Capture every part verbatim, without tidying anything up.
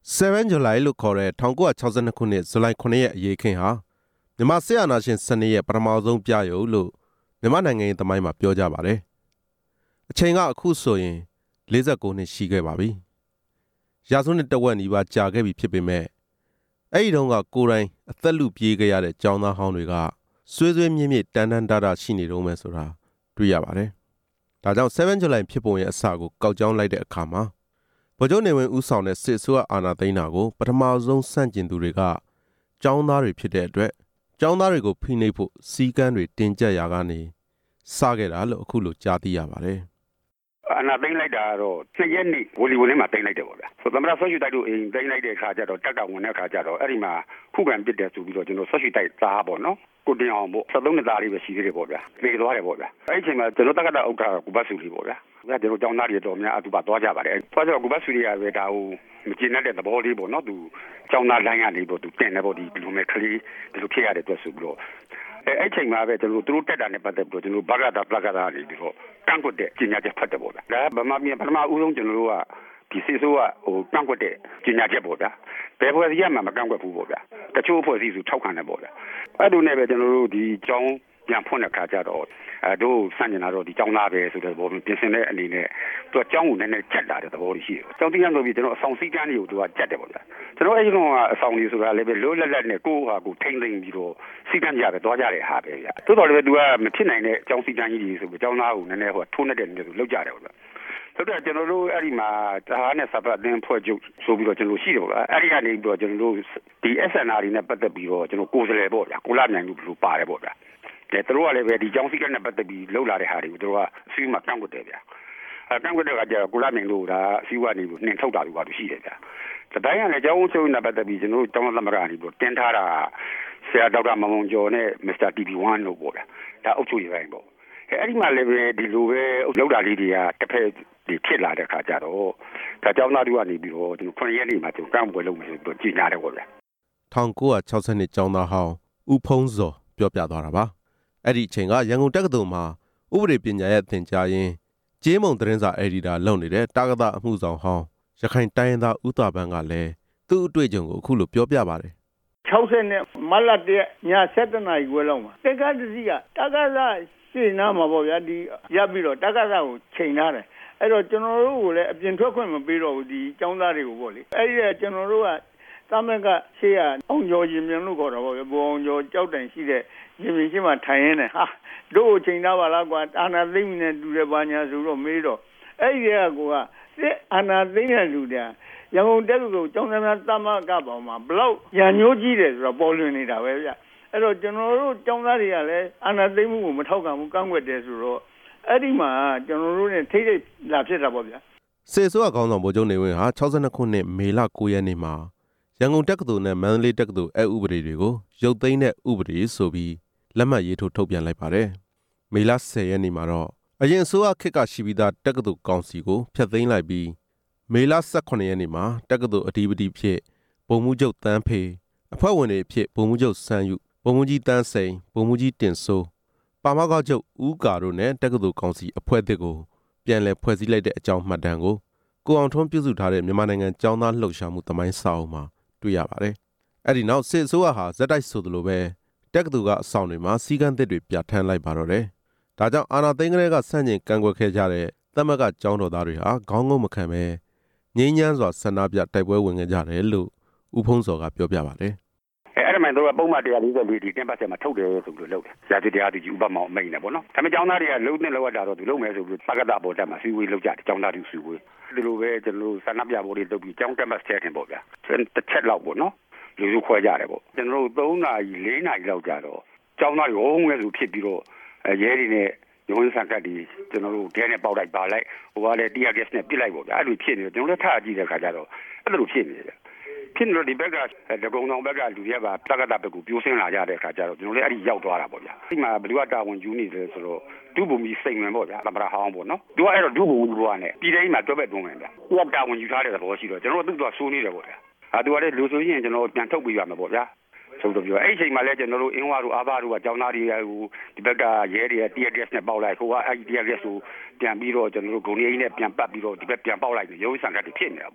seven July လို့ခေါ်တဲ့one thousand nine hundred sixty-twoခုနှစ်ဇူလိုင်ခုနှစ်ရက်အရေးခင်းဟာမြန်မာစစ်အာဏာရှင်စနစ်ရဲ့ပထမဆုံးပြရုပ်လို့မြန်မာနိုင်ငံရေးသမိုင်းမှာပြောကြပါတယ်။အချိန်ကအခုဆိုရင်forty-nineနှစ်ရှိခဲ့ပါပြီ။ရာစုနှစ်တဝက်နီးပါးကြာခဲ့ပြီဖြစ်ပေမဲ့အဲ့ဒီတုန်းကကိုယ်တိုင်အသက်လူပြေးခဲ့ရတဲ့ကျောင်းသားဟောင်းတွေကဆွေးဆွေးမြင့်မြင့်တန်တန်တာတာရှိနေတော့မယ်ဆိုတာတွေ့ရပါတယ်။ဒါကြောင့်seven July ဖြစ်ပုံရဲ့အစကိုကောက်ကြောင်းလိုက်တဲ့အခါမှာဗိုလ်ချုပ်နေဝင်းဦးဆောင်တဲ့စစ်အစိုးရအာဏာသိမ်းတာကိုပထမဆုံးစန့်ကျင်သူတွေကကျောင်းသားတွေဖြစ်တဲ့အတွက်ကျောင်းသားတွေကိုဖိနှိပ်ဖို့စီကန်းတွေတင်ကြပ်ရာကနေစခဲ့တာလို့အခုလိုကြားသိရပါတယ်။အာဏာသိမ်းလိုက်တာတော့နှစ်ရက်နေ့ဝီလီဝီလင်းမှာသိမ်းလိုက်တယ်ပေါ့ဗျာ။ဆိုသမ္မတဆွေရှိုတိုက်တို့အိမ်သိမ်းလိုက်တဲ့အခါကျတော့တက်ကဝင်တဲ့အခါကျတော့အဲ့ဒီမှာခုခံပစ်တယ်ဆိုပြီးတော့ကျွန်တော်ဆွေရှိတိုက်သားပေါ့နော်။ကိုတင်အောင်ပေါ့seventeenနှစ်သားလေးပဲရှိသေးတယ်ပေါ့ဗျာ။ပြေသွားတယ်ပေါ့ဗျာ။အဲ့ဒီအချိန်မှာကျွန်တော်တက္ကသိုလ်ဥက္ကဋ္ဌကိုဘတ်စုလီပေါ့ဗျာ။ဒါကျွန်တော်ကျောင်းသားတွေတော်များအတူပါသွားကြပါတယ်။သွားကြတော့ကိုဘတ်စုလီကပဲဒါဟိုမကျင်းတဲ့သဘောလေးပေါ့နော်။သူကျောင်းသားလိုင်းကနေပေါ့သူတင်တယ်ပေါ့ဒီဘလိုမဲ့ကလေးဒီလိုဖြစ်ရတဲ့အတွက်ဆိုပြီးတော့အဲအဲ့ချိန်မှာပဲကျွန်တော်တို့တက်တာနဲ့ပတ်သက်ပြီးတော့ကျွန်တော်ဘာဂတာပလကတာနေပြီးတော့တန့်ကွက်တဲ့ကြီးညာချက်ဖတ်တယ်ပေါ့ဗျာဒါဗမာပြည်ပထမဦးဆုံးကျွန်တော်တို့ကဒီစစ်ဆိုးကဟိုတန့်ကွက်တဲ့ကြီးညာချက်ပေါ့ဗျာဘယ်ဖွဲ့စည်းရမှာမကန့်ကွက်ဘူးပေါ့ဗျာတချို့ဖွဲ့စည်းစုထောက်ခံတယ်ပေါ့ဗျာအဲ့လိုနဲ့ပဲကျွန်တော်တို့ဒီကျောင်းပြန်ဖွင့်တဲ့ခါကျတော့အဲတို့စန့်ကျင်လာတော့ဒီကျောင်းသားပဲဆိုတဲ့ဘောပြင်ဆင်တဲ့အနေနဲ့သူကကျောင်းကိုနည်းနည်းချက်လာတဲ့သဘောရှိတယ်ကျောင်းတရားဆိုပြီးကျွန်တော်အဆောင်စည်းကမ်းတွေကိုသူကချက်တယ်ပေါ့ဗျာကျွန်တော်အဲ့ဒီကောင်ကအဆောင်ကြီးဆိုတာလည်းပဲလွတ်လပ်လပ်နဲ့ကိုယ့်ဟာကိုထိမ့်သိမ့်ပြီးတော့စည်းကမ်းကြပဲသွားကြတဲ့ဟာပဲဗျာသို့တော်လည်းပဲသူကမဖြစ်နိုင်တဲ့ကျောင်းစည်းကမ်းကြီးတွေဆိုပြီးကျောင်းသားကိုနည်းနည်းဟိုထိုးနေတဲ့နေသူလောက်ကြတယ်ပေါ့ဗျာဆိုတော့ကျွန်တော်တို့အဲ့ဒီမှာတဟားနဲ့စပတ်အင်းဖွဲ့ချုပ်ဆိုပြီးတော့ကျွန်တော်ရှိတယ်ပေါ့ဗျာအဲ့ဒီကနေပြီးတော့ကျွန်တော်တို့ဒီ S N R တွေနဲ့ပတ်သက်ပြီးတော့ကျွန်တော်ကိုယ်စားလှယ်ပေါ့ဗျာကိုလာမြိုင်လူဘလို့ပါတယ်ပေါ့ဗျာတဲ့သူတို့ကလည်းပဲဒီကျောင်းစည်းကမ်းနဲ့ပတ်သက်ပြီးလှုပ်လာတဲ့ဟာတွေကိုသူတို့ကအစည်းအဝေးမှာကန့်ကွက်တယ်ဗျာအဲကန့်ကွက်တဲ့ကကြကိုလာမြိုင်လို့ဒါအစည်းအဝေးကနေပြီးနှင်ထုတ်တာလို့ပါလို့ရှိတယ်ဗျာတတိုင်းကလည်းကျောင်းချုပ်နဲ့ပတ်သက်ပြီးကျွန်တော်တို့ကျောင်းသမဂ္ဂကနေပြီးတင်ထားတာဆရာဒေါက်တာမောင်မောင်ကျော်နဲ့မစ္စတာ တီ ဗီ one လို့ပေါ့ဗျာဒါအုပ်ချုပ်ရေးပိုင်းပေါ့အဲအဲ့ဒီမှာလည်းပဲဒီလိုပဲလောက်တာလေးတွေကတစ်ဖက်ဒီဖြစ်လာတဲ့ခါကျတော့ဒါကျောင်းသားတွေကနေပြီးတော့ဒီခုနှစ်ရက်နေ့မှာကျွန်တော်ကန့်ကွက်လုပ်မယ်ဆိုပြီးကြီးညာတယ်ပေါ့ဗျာ nineteen sixtyကျောင်းသားဟောင်းဦးဖုံးစောပြောပြသွားတာပါအဲ့ဒီအချိန်ကရန်ကုန်တက္ကသိုလ်မှာဥပဒေပညာရဲ့သင်ကြားရင်းကျေးမုံသတင်းစာအယ်ဒီတာလုပ်နေတဲ့တာကသအမှုဆောင်ဟောင်းရခိုင်တိုင်းရင်းသားဦးသာပန်းကလည်းသူ့အတွေ့အကြုံကိုအခုလိုပြောပြပါတယ် sixtyနဲ့မလတရညsevenနာရီခွဲလောက်မှာတက္ကသစီကတက္ကသရှင်းနာမှာပေါ့ဗျာဒီရပ်ပြီးတော့တက္ကသကိုချိန်ထားတယ်အဲ့တော့ကျွန်တော်တို့ကိုလည်းအပြင်ထွက်ခွင့်မပေးတော့ဘူးဒီကျောင်းသားတွေကိုပေါ့လေအဲ့ဒီကျွန်တော်တို့ကသမက်ကရှေ့ကအောင်ကျော်ရင်မြန်လို့ခေါ်တာပေါ့ဗျဘောအောင်ကျော်ကြောက်တိုင်ရှိတဲ့ရင်မြင်ရှိမှထိုင်ရင်းနဲ့ဟာတို့ကိုချိန်သားပါလားကွာအာနာသိမ့်နဲ့တူတယ်ပါညာဆိုတော့မေးတော့အဲ့ဒီကကိုကစစ်အာနာသိမ့်တဲ့လူတည်းရန်ကုန်တက္ကသိုလ်ကျောင်းသားများသမကပေါ်မှာဘလောက်ရန်ညိုးကြီးတယ်ဆိုတော့ပေါ်လွင်နေတာပဲဗျအဲ့တော့ကျွန်တော်တို့ကျောင်းသားတွေကလည်းအာနာသိမ့်မှုကိုမထောက်ခံဘူးကန့်ကွက်တယ်ဆိုတော့အဲ့ဒီမှာကျွန်တော်တို့ ਨੇ ထိထိလာဖြစ်တာပေါ့ဗျာစစ်ဆိုးခေါင်းဆောင်ဗိုလ်ချုပ်နေဝင်းဟာsixty-twoခုနှစ်မေလnineရက်နေ့မှာရန်ကုန်တက္ကသိုလ်နဲ့မန္တလေးတက္ကသိုလ်အဥပဒေတွေကိုရုပ်သိမ်းတဲ့ဥပဒေဆိုပြီးလက်မှတ်ရေးထိုးထုတ်ပြန်လိုက်ပါတယ်။မေလtenရက်နေ့မှာတော့အရင်အစိုးရခေတ်ကရှိပြီးသားတက္ကသိုလ်ကောင်စီကိုဖျက်သိမ်းလိုက်ပြီးမေလeighteenရက်နေ့မှာတက္ကသိုလ်အဓိပတိဖြစ်ဗိုလ်မှူးချုပ်တန်းဖေအဖွဲ့ဝင်တွေဖြစ်ဗိုလ်မှူးချုပ်စန်းယူဗိုလ်မှူးကြီးတန်းစိန်ဗိုလ်မှူးကြီးတင်စိုးပါမောက္ခချုပ်ဦးကာတို့နဲ့တက္ကသိုလ်ကောင်စီအဖွဲ့အသစ်ကိုပြန်လည်ဖွဲ့စည်းလိုက်တဲ့အကြောင်းမှတ်တမ်းကိုကိုအောင်ထွန်းပြုစုထားတဲ့မြန်မာနိုင်ငံကျောင်းသားလှုပ်ရှားမှုသမိုင်းစာအုပ်မှာတွေ့ရပါတယ်။အဲ့ဒီနောက်စစ်အစိုးရဟာဇက်တိုက်ဆိုသလိုပဲတက္ကသိုလ်ကအဆောင်တွေမှာစီကံသစ်တွေပြဋ္ဌာန်းလိုက်ပါတော့တယ်။ဒါကြောင့်အာဏာသိမ်းကလေးကဆန့်ကျင်ကန့်ကွက်ခဲ့ကြတဲ့သမက်ကကျောင်းတော်သားတွေဟာခေါင်းငုံမခံပဲငြိမ်းချမ်းစွာဆန္ဒပြတိုက်ပွဲဝင်ခဲ့ကြတယ်လို့ဦးဖုံးစောကပြောပြပါတယ်။အဲအဲ့ဒီမှာတော့ပုံမှန်one forty-fourဒီကမ်ပတ်ထဲမှာထုတ်တယ်ဆိုပြီးလုပ်တယ်။ရာသီတရားသူကြီးဥပမာအမိန်နဲ့ပေါ့နော်။ဒါပေမဲ့ကျောင်းသားတွေကလုံးနဲ့လောက်ရတာတော့သူလုံးမယ်ဆိုပြီးပကတပေါ်တက်မှာစီဝေးလောက်ကြတယ်ကျောင်းသားတွေစီဝေးဒီလိုပဲကျွန်တော်ဆန္ဒပြပွဲတွေလုပ်ပြီးကျောင်းကမ်ပတ်ထဲတင်ပေါ့ဗျာ။တစ်ချက်လောက်ပေါ့နော်။လူစုခွဲကြတယ်ပေါ့ကျွန်တော်တို့threeနာရီfourနာရီလောက်ကြာတော့ကျောင်းသားတွေဝုန်းဝဲဆိုဖြစ်ပြီးတော့ရဲတွေနဲ့ရုံးစံကတ်တွေကျွန်တော်တို့ဒဲနဲ့ပေါက်လိုက်ပါလိုက်ဟိုကလည်း tear gas နဲ့ပစ်လိုက်ပေါ့ဗျာအဲ့လိုဖြစ်နေတယ်ကျွန်တော်လည်းထားကြည့်တဲ့ခါကျတော့အဲ့လိုဖြစ်နေတယ်ဖြစ်နေတော့ဒီဘက်ကဒဂုံတော်ဘက်ကလူတွေကပါတက္ကသဘက်ကိုပြိုးစင်းလာကြတဲ့ခါကျတော့ကျွန်တော်လည်းအဲ့ဒီရောက်သွားတာပေါ့ဗျာဒီမှာဘယ်သူကတာဝန်ယူနေတယ်ဆိုတော့ဒုဗိုလ်ကြီးစိန်ဝင်ပေါ့ဗျာသမ္မတဟောင်းပေါ့နော်သူကအဲ့တော့ဒုဗိုလ်ကြီးဘွားနဲ့ပြည်တိုင်းမှာတွဲဘက်တွန်းဝင်ဗျာသူကတာဝန်ယူထားတဲ့သဘောရှိတော့ကျွန်တော်တို့သူ့တော့စိုးနေတယ်ပေါ့ဗျာအဲသူကလည်းလူဆိုရင်ကျွန်တော်ပြန်ထုတ်ပြရမှာပေါ့ဗျာဆိုတော့ပြောအဲ့ဒီချိန်မှာလည်းကျွန်တော်တို့အင်းဝါတို့အာဘာတို့ကကျောင်းသားတွေဟိုဒီဘက်ကရဲတွေ tear gas နဲ့ပေါက်လိုက်ဟိုကအဲ့ဒီ tear gas ကိုပြန်ပြီးတော့ကျွန်တော်တို့ဂုံရီနဲ့ပြန်ပတ်ပြီးတော့ဒီဘက်ပြန်ပေါက်လိုက်ရုံးစံကတ်တွေဖြစ်နေတာပေါ့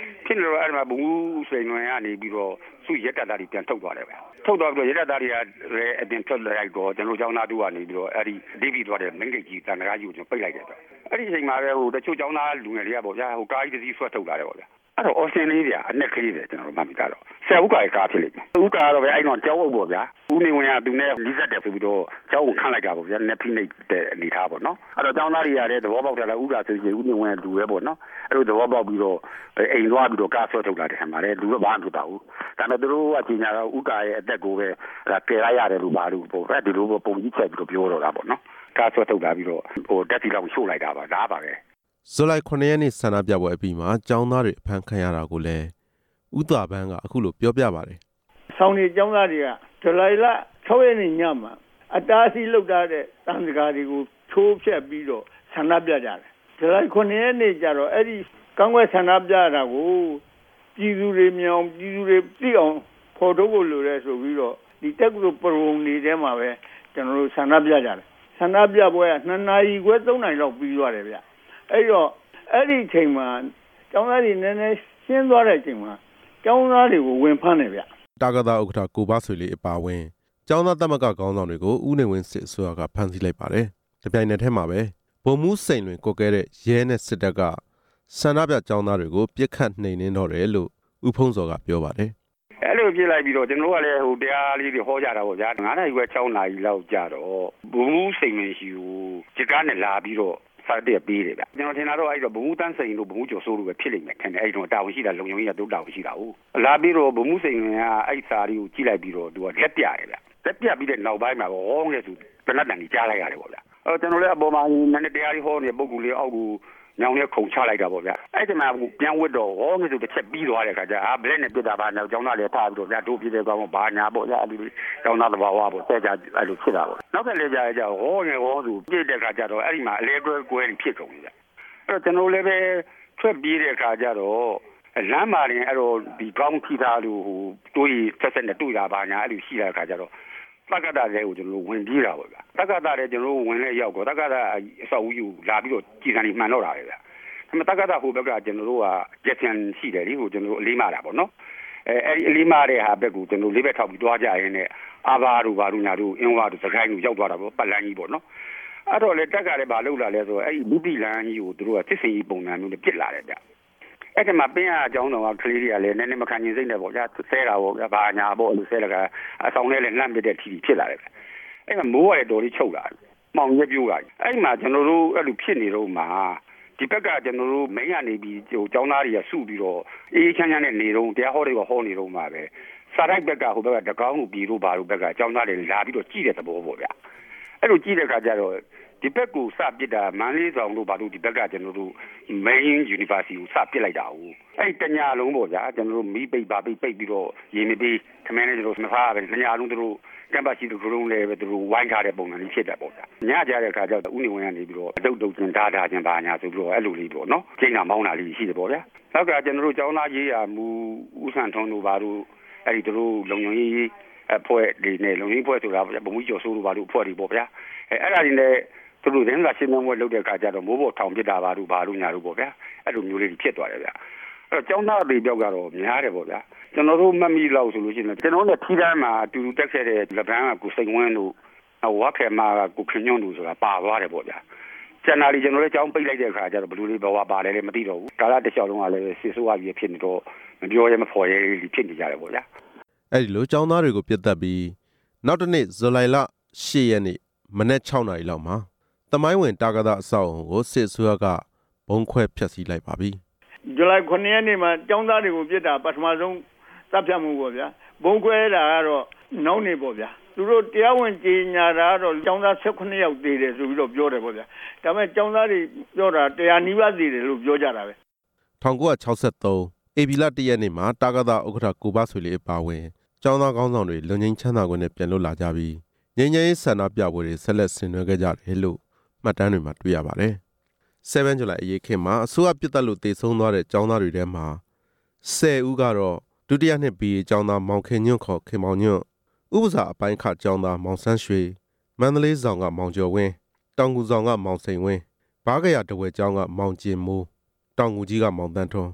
ဖြစ်နေတော့အဲ့မှာဘူးစိန်လွင်ကနေပြီးတော့သူ့ရက်တက်တာတွေပြန်ထုတ်သွားတယ်ပဲထုတ်သွားပြီးတော့ရက်တက်တာတွေကလည်းအပြင်ထွက်လိုက်တော့ကျွန်တော်ကျောင်းသားတို့ကနေပြီးတော့အဲ့ဒီဒီဗီသွားတဲ့မိန်းဂိတ်ကြီးတန်တကားကြီးကိုကျွန်တော်ပိတ်လိုက်တယ်ပဲအဲ့ဒီအချိန်မှာပဲဟိုတချို့ကျောင်းသားလူငယ်တွေကပေါ့ဗျာဟိုကားကြီးတစ်စီးဆွဲထုတ်လာတယ်ပေါ့ဗျာအဲ့တော့အော်စင်လေးဗျာအနက်ကလေးတယ်ကျွန်တော်မှတ်မိတာတော့ဆယ်ဦးကားကားဖြစ်လိမ့်မယ်ဦးကားတော့ပဲအဲ့တော့ကျောင်းအုပ်ပေါ့ဗျာဦးနေဝင်ကသူနဲ့လိစက်တယ်ဆိုပြီးတော့ကျောင်းကိုခန့်လိုက်တာပေါ့ဗျာနက်ဖိနေတဲ့အနေထားပေါ့နော်အဲ့တော့ကျောင်းသားတွေရတဲ့သဘောပေါက်တယ်လားဦးကားဆိုရင်ဦးနေဝင်ကလူပဲပေါ့နော်အဲ့လိုသဘောပေါက်ပြီးတော့အိမ်သွားပြီးတော့ကားဆွဲထုတ်လာတယ်ဟဲ့မှာလေလူတော့ဘာမှမဖြစ်ပါဘူးဒါပေမဲ့သူတို့ကကြီးညာတော့ဦးကားရဲ့အသက်ကိုပဲကယ်လိုက်ရတယ်လို့ပါလို့ပေါ့အဲ့ဒီလိုပုံကြီးချက်ပြီးတော့ပြောတော့တာပေါ့နော်ကားဆွဲထုတ်လာပြီးတော့ဟိုတက်စီလောက်ရှို့လိုက်တာပါဒါပါပဲဇူလိုင်ခုနှစ်ရက်နေ့ဆန္ဒပြပွဲအပြီးမှာကျောင်းသားတွေအဖမ်းခံရတာကိုလည်းဦးသာဘန်းကအခုလိုပြောပြပါတယ်။ဆောင်းနေကျောင်းသားတွေကဇူလိုင်လ၆ရက်နေ့ညမှာအတားအဆီးလုပ်ထားတဲ့တန်တကာတွေကိုချိုးဖျက်ပြီးတော့ဆန္ဒပြကြတယ်။ဇူလိုင်ခုနှစ်ရက်နေ့ကျတော့အဲ့ဒီကန့်ကွက်ဆန္ဒပြတာကိုပြည်သူတွေမြောင်ပြည်သူတွေသိအောင်ဖော်ထုတ်ဖို့လိုတယ်ဆိုပြီးတော့ဒီတက္ကသိုလ်ပရုံနေထဲမှာပဲကျွန်တော်တို့ဆန္ဒပြကြတယ်။ဆန္ဒပြပွဲကနှစ်နာရီခွဲသုံးနာရီလောက်ပြီးသွားတယ်ဗျ။အဲ့တော့အဲ့ဒီအချိန်မှာကျောင်းသားတွေနည်းနည်းရှင်းသွားတဲ့အချိန်မှာကျောင်းသားတွေကိုဝင်ဖမ်းတယ်ဗျတာကသာဥက္ကဋ္ဌကိုဘဆွေလေးအပါဝင်ကျောင်းသားသမဂ္ဂခေါင်းဆောင်တွေကိုဦးနေဝင်းစစ်အစိုးရကဖမ်းဆီးလိုက်ပါတယ်။ဒီပြိုင်နယ်ထဲမှာပဲဗိုလ်မှူးစိန်လွင်ကိုကဲတဲ့ရဲနဲ့စစ်တပ်ကဆန္ဒပြကျောင်းသားတွေကိုပြစ်ခတ်နှိမ်နင်းတော့တယ်လို့ဦးဖုံးစော်ကပြောပါတယ်။အဲ့လိုပြစ်လိုက်ပြီးတော့ကျွန်တော်ကလည်းဟိုတရားလေးတွေဟောကြတာပေါ့ဗျာ။ငါးနာရီခွဲ၆နာရီလောက်ကြာတော့ဗိုလ်မှူးစိန်လွင်ရှိကိုစစ်ကားနဲ့လာပြီးတော့စာတက်ပေးတယ်ဗျကျွန်တော်ထင်တာတော့အဲ့တော့ဘုံမှုတန်းစိန်တို့ဘုံမှုကျော်စိုးတို့ပဲဖြစ်လိမ့်မယ်ခင်ဗျအဲ့တော့တာဝန်ရှိတာလုံယုံကြီးကတို့တာဝန်ရှိတာဟုတ်လာပြီးတော့ဘုံမှုစိန်ကအဲ့စာတွေကိုကြည့်လိုက်ပြီးတော့သူကလက်ပြတယ်ဗျလက်ပြပြီးတဲ့နောက်ပိုင်းမှာဟောငယ်သူတနတ်တန်ကြီးကြားလိုက်ရတယ်ပေါ့ဗျအဲ့ကျွန်တော်လည်းအပေါ်မှာနည်းနည်းတရားကြီးဟောနေတဲ့ပုံကူလေးအောက်ကိုညောင်နဲ့ခုံချလိုက်တာပေါ့ဗျအဲ့ဒီမှာပြန်ဝတ်တော့ဟောငယ်သူတစ်ချက်ပြီးသွားတဲ့ခါကျအာဘလက်နဲ့ပြစ်တာပါနောက်ကျောင်းသားလည်းထားပြီးတော့ဗျတို့ပြည့်တဲ့ကောင်ကဘာညာပေါ့ဗျအဲ့ဒီကျောင်းသားသဘာဝပေါ့တဲ့ကြအဲ့လိုဖြစ်တာပေါ့နောက်ဆက်လေးကြာကြာဟောငယ်ဟောသူပြည့်တဲ့ခါကျတော့အဲ့ဒီမှာအလဲတွဲကွဲဖြစ်ကုန်ပြီဗျအဲ့တော့ကျွန်တော်လည်းပဲထွက်ပြေးတဲ့ခါကျတော့လမ်းမှာရင်အဲ့တော့ဒီကောင်းထိသားလို့ဟိုတွေးဆက်ဆက်နဲ့တွေ့တာပါညာအဲ့လိုရှိတဲ့ခါကျတော့တက္ကသလည်းကိုကျွန်တော်ဝင်ပြေးတာပေါ့ဗျတက္ကသလည်းကျွန်တော်ဝင်လဲရောက်တော့တက္ကသအဆောက်အဦယူလာပြီးတော့ကြည်စံနေမှန်တော့တာပဲဗျဒါပေမဲ့တက္ကသဟိုဘက်ကကျွန်တော်တို့ကရက်ချန်ရှိတယ်လေဟိုကျွန်တော်အလေးမာတာပေါ့နော်အဲအဲ့ဒီအလေးမာတဲ့ဟာဘက်ကိုကျွန်တော်လေးဘက်ထောက်ပြီးတွားကြရင်းနဲ့အာဘာတို့ဘာတို့ညာတို့အင်းဝါတို့စကိုင်းတို့ရောက်သွားတာပေါ့ပတ်လန်းကြီးပေါ့နော်အဲ့တော့လေတက်ကလည်းဘာလုပ်လာလဲဆိုတော့အဲ့ဒီလူပိလန်းကြီးကိုတို့ကစစ်စင်ကြီးပုံစံမျိုးနဲ့ပြစ်လာတယ်ဗျအဲ့ဒီမှာပင်းရအကြောင်းတော်ကကလေးတွေကလည်းနည်းနည်းမခံကျင်စိတ်နဲ့ပေါ့ဗျာဆဲတာပေါ့ဗျာဘာညာပေါ့လို့ဆဲလကအဆောင်ထဲလည်းလှမ်းပစ်တဲ့ထီထီဖြစ်လာတယ်ဗျအဲ့မှာမိုးရတော်လေးချုပ်လာမှောင်ရက်ပြိုးလာအဲ့မှာကျွန်တော်တို့အဲ့လိုဖြစ်နေတော့မှာဒီဘက်ကကျွန်တော်တို့မိန်းကနေပြီးဟိုကျောင်းသားတွေကစုပြီးတော့အေးချမ်းချမ်းနဲ့နေတော့တရားဟောတွေကဟောနေတော့မှာပဲစာရိုက်ဘက်ကဟိုဘက်ကတကောင်းကိုပြည်လို့ဘာလို့ဘက်ကကျောင်းသားတွေလာပြီးတော့ကြည့်တဲ့သဘောပေါ့ဗျာအဲ့လိုကြည့်တဲ့အခါကျတော့ဒီဘက်ကိုစပစ်တာမန်းလေးဆောင်တို့ဘာလို့ဒီဘက်ကကျွန်တော်တို့ main university ကိုစပစ်လိုက်တာဟုတ်အဲ့တညာလုံးပေါ့ဗျာကျွန်တော်တို့မီးပိတ်ပါပိတ်ပိတ်ပြီးတော့ရေမပြီးခမင်းနဲ့ကျွန်တော်မဖားပဲတညာလုံးတို့ကမ်ပတ်ရှိတို့ကလုံးလည်းပဲသူတို့ဝိုင်းထားတဲ့ပုံစံလေးဖြစ်တယ်ပေါ့ဗျာညကြတဲ့အခါကျတော့ဦးနေဝင်ကနေပြီးတော့အတုတ်တုတ်ချင်းဓာတာချင်းဘာညာဆိုပြီးတော့အဲ့လိုလေးပေါ့နော်ကျင်းတာမောင်းတာလေးရှိတယ်ပေါ့ဗျာနောက်ကကျွန်တော်တို့ကျောင်းသားရေးရာမူဦးဆန်ထုံးတို့ဘာလို့အဲ့ဒီတို့လုံုံရေးအဖွဲ့တွေနဲ့လုံုံရေးအဖွဲ့ဆိုတာဘုံကြီးကျော်စိုးတို့ဘာလို့အဖွဲ့တွေပေါ့ဗျာအဲအဲ့ဒါတွေနဲ့သူတို့တင်းလာရှင်းမွေးလုပ်တဲ့အခါကျတော့မိုးပေါ်ထောင်ပစ်တာပါလို့ဘာလို့ညာလို့ပေါ့ဗျာအဲ့လိုမျိုးလေးဖြစ်သွားတယ်ဗျာအဲ့တော့ကျောင်းသားတွေပြောက်ကတော့များတယ်ပေါ့ဗျာကျွန်တော်တို့မမီလောက်ဆိုလို့ရှိရင်ကျွန်တော်တို့ထီးတန်းမှာအတူတူတက်ခဲ့တဲ့လက်ဗန်းကကိုစိန်ဝင်းတို့ဝါခဲမာကကိုခင်ညွန့်တို့ဆိုတာပါသွားတယ်ပေါ့ဗျာကျန်တာတွေကျွန်တော်တို့ကျောင်းပိတ်လိုက်တဲ့အခါကျတော့ဘယ်လိုလေးဘဝပါလဲလည်းမသိတော့ဘူးကာလတစ်လျှောက်လုံးကလည်းဆီဆိုးရကြီးဖြစ်နေတော့မပြောရဲမဖော်ရဲဖြစ်နေကြတယ်ပေါ့ဗျာအဲ့ဒီလိုကျောင်းသားတွေကိုပြတ်တက်ပြီးနောက်တစ်နေ့ဇူလိုင်လ၈ရက်နေ့မနေ့၆နာရီလောက်မှာသမိုင်းဝင်တာကသာအဆောက်အုံကိုစစ်အစိုးရကဘုံခွဲဖျက်ဆီးလိုက်ပါပြီဇူလိုင်ခုနှစ်ရက်နေ့မှာကျောင်းသားတွေကိုပြစ်တာပထမဆုံးတပ်ဖြတ်မှုပေါ့ဗျာဘုံခွဲတာကတော့နောက်နေပေါ့ဗျာသူတို့တရားဝင်ကြေညာတာကတော့ကျောင်းသား၁၈ယောက်သေးတယ်ဆိုပြီးတော့ပြောတယ်ပေါ့ဗျာဒါပေမဲ့ကျောင်းသားတွေပြောတာတရားနီးပါးသေးတယ်လို့ပြောကြတာပဲ၁၉၆၃ဧပြီလ၁ရက်နေ့မှာတာကသာဥက္ကဋ္ဌကိုဘဆွေလေးအပါဝင်ကျောင်းသားခေါင်းဆောင်တွေလုံငင်းချမ်းသာခွင့်နဲ့ပြန်လွတ်လာကြပြီးငြိမ်းချမ်းရေးဆန္ဒပြပွဲတွေဆက်လက်ဆင်နွှဲခဲ့ကြတယ်လို့မှတ်တမ်းတွေမှာတွေ့ရပါတယ်။ဆယ်ဇူလိုင်အရေးခင်မှာအစိုးရပြစ်တက်လို့တေဆုံးသွားတဲ့ကျောင်းသားတွေထဲမှာဆယ်ဦးကတော့ဒုတိယနှစ်ဘီအေကျောင်းသားမောင်ခင်ညွန့်ခေါ်ခင်မောင်ညွန့်ဥပစာအပိုင်းခကျောင်းသားမောင်ဆန်းရွှေမန္တလေးဆောင်ကမောင်ကျော်ဝင်းတောင်ငူဆောင်ကမောင်စိန်ဝင်းဘားကရတဝဲကျောင်းကမောင်ကျင်မိုးတောင်ငူကြီးကမောင်တန်းထွန်း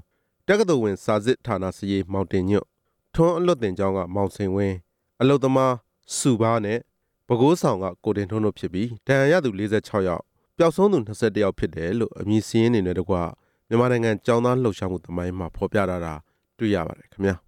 တက္ကသိုလ်ဝင်စာစစ်ဌာနစရေးမောင်တင်ညွတ်ထွန်းအလွတ်တင်ကျောင်းကမောင်စိန်ဝင်းအလုသမားစုဘားနဲ့ပဲခူးဆောင်ကကိုတင်ထွန်းတို့ဖြစ်ပြီးဒဏ်ရာရသူ၄၆ယောက်ပျောက်ဆုံးသူ၂၁ယောက်ဖြစ်တယ်လို့အမည်စရင်းနေနဲ့တကွမြန်မာနိုင်ငံကျောင်းသားလှုပ်ရှားမှုသမိုင်းမှာဖော်ပြထားတာတွေ့ရပါတယ်ခင်ဗျာ